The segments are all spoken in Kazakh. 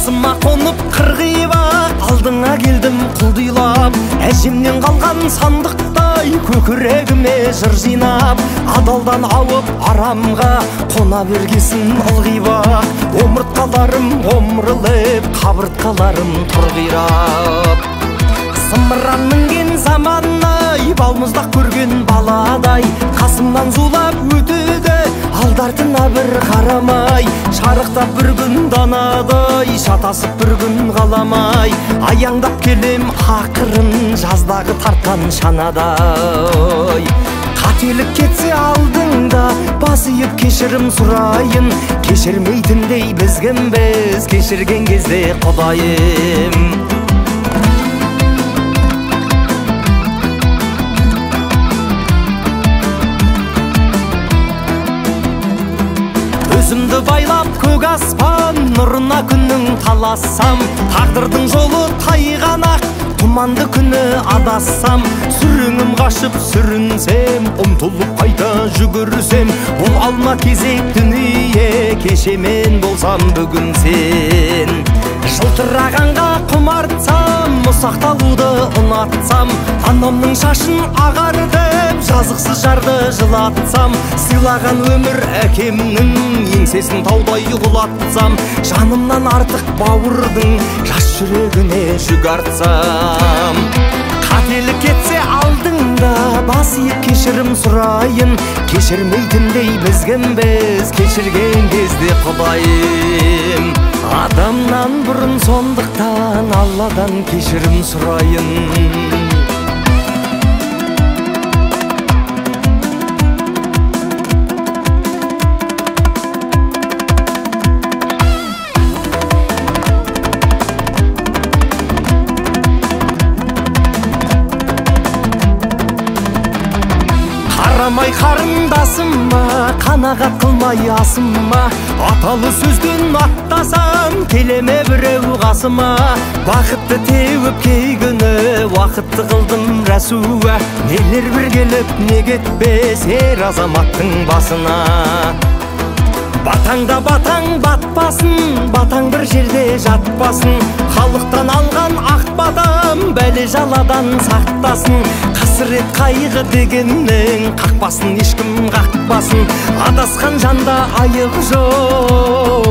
басыма қонып қырғиба алдыңа келдім құлдилап, әжемнен қалған сандықтай көкірегіме жыр жинап, адалдан ауып арамға қона бергесін ылғиба, омыртқаларым омырылып, қабыртқаларым тұрғирап. Зымыран мінген заманнай, балмұздақ көрген баладай, қасымнан зулап өтеді алды-артына бір қарамай, шарықтап бір күн данадай, шатасып бір күн қаламай, аяңдап келем ақырын жаздағы тартқан шанадай. Қателік кетсе алдыңда бас иіп кешірім сұрайын, кешірмейтіндей біз кімбіз, кешірген кезде Құдайым. Өзімді байлап көк аспан нұрына күннің талассам, тағдырдың жолы тайғанақ, тұманды күні адассам, сүрінім қашып сүрінсем, ұмтылып қайта жүгірсем, бұл алма кезек дүние, кешемен болсам бүгін сен. Жылтырағанға құмартсам, мұсақталуды ұнатсам, анамның шашын ағартып, жазықсыз жарды жылатсам, сыйлаған өмір әкемнің еңсесін таудай құлатсам, жанымнан артық бауырдың жас жүрегіне жүк артсам. Қателік кетсе алдыңда бас иіп кешірім сұрайын, кешірмейтіндей біз кімбіз, кешірген кезде Құдайым. Адамнан бұрын сондықтан Алладан кешірім сұрайын. Қарамай қарындасыма, қанағат қылмай асыма, аталы сөзден аттасам, келеме біреу қасыма. Бақытты теуіп кей күні, уақытты қылдым рәсуа, нелер бір келіп не кетпес ер азаматтың басына. Батаңда батаң батпасын, батаң бір жерде жатпасын, халықтан алған ақ батам бәле жаладан сақтасын. Қасірет қайғы дегеннің қақпасын ешкім қақпасын, адасқан жанда айық жоқ.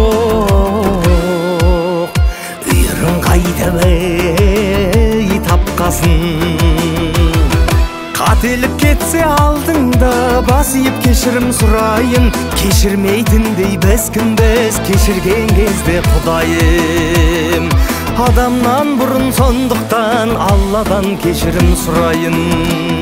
Үйірің қайда бей тапқасын. Қателік кетсе алдыңда бас иіп кешірім сұрайын, кешірмейтіндей біз кімбіз, кешірген кезде Құдайым. Адамнан бұрын сондықтан Алладан кешірім сұрайын.